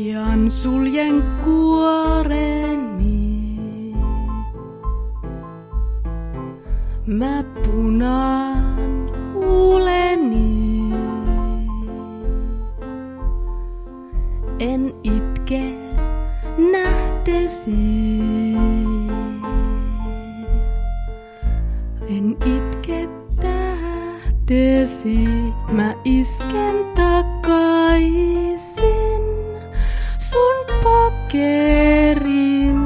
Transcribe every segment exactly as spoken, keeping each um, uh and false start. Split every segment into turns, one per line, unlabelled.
Pian suljen kuoreni, mä punaan huuleni. En itke nähtesi, en itke tähtesi, mä isken takaisin sun pokerin.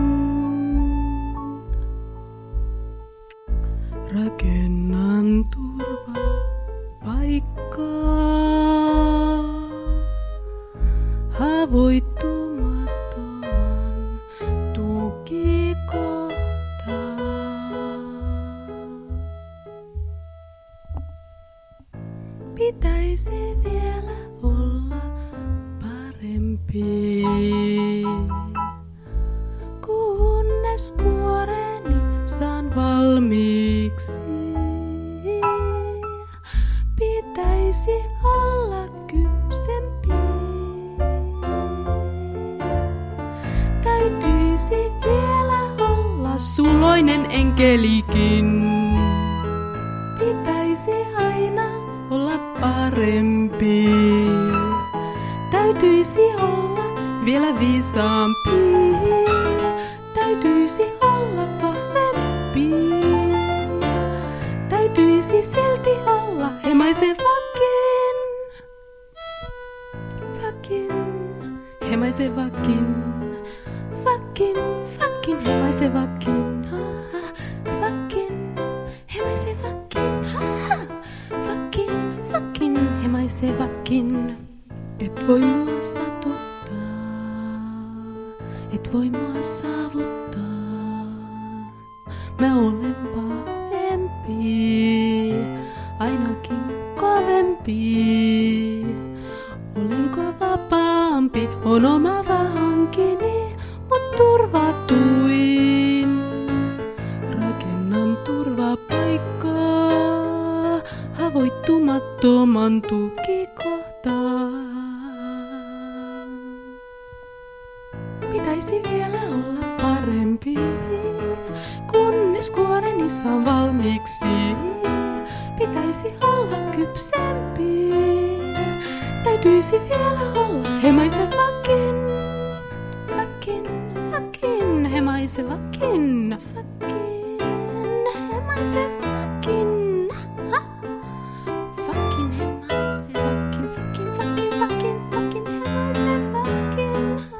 Rakennan turvapaikkaa haavoittumattoman tukikohtaan. Pitäisi vielä olla parempi, kunnes kuoreni saan valmiiksi. Pitäisi olla kypsempi, täytyisi vielä olla suloinen enkelikin. Pitäisi aina olla parempi, täytyisi olla vielä viisaampi, täytyisi olla vahvempi, täytyisi silti olla hemaisevakin, vakin, hemaisevakin, vakin, vakin, hemaisevakin, ha, vakin, hemaisevakin, ha, vakin, vakin, hemaisevakin. Et voi mua satuttaa, et voi mua saavuttaa. Mä olen vahvempi, ainakin kovempi. Olenko vapaampi, on oma vankini, mut turvatuin. Rakennan turvapaikkaa haavoittumattoman tukikohtaan. Pitäisi vielä olla parempi, kunnes kuoreni saan valmiiksi. Pitäisi olla kypsempi, täytyisi vielä olla hemaisevakin, vakin, vakin, hemaisevakin, vakin, hemaisevakin, ha, vakin, hemaisevakin, vakin, vakin, vakin, vakin, hemaisevakin, ha.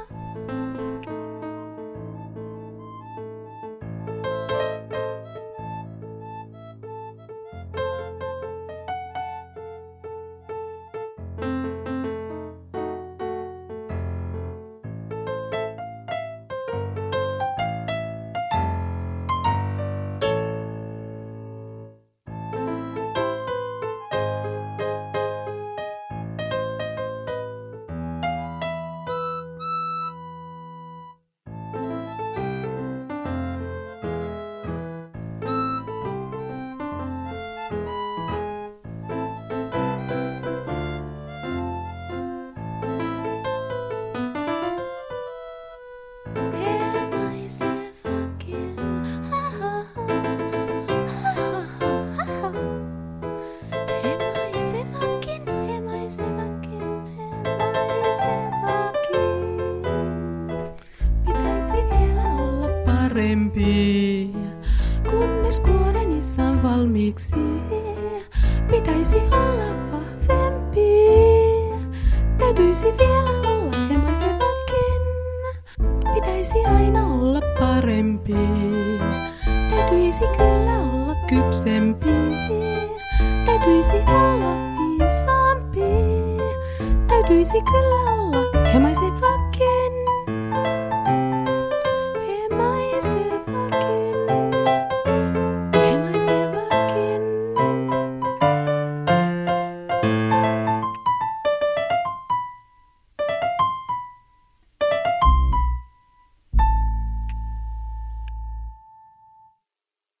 Parempi, kunnes kuoreni saan valmiiksi. Pitäisi olla vahvempi, täytyisi vielä olla hemaisevakin. Pitäisi aina olla parempi, täytyisi kyllä olla kypsempi, täytyisi olla viisaampi, täytyisi kyllä olla hemaisevakin.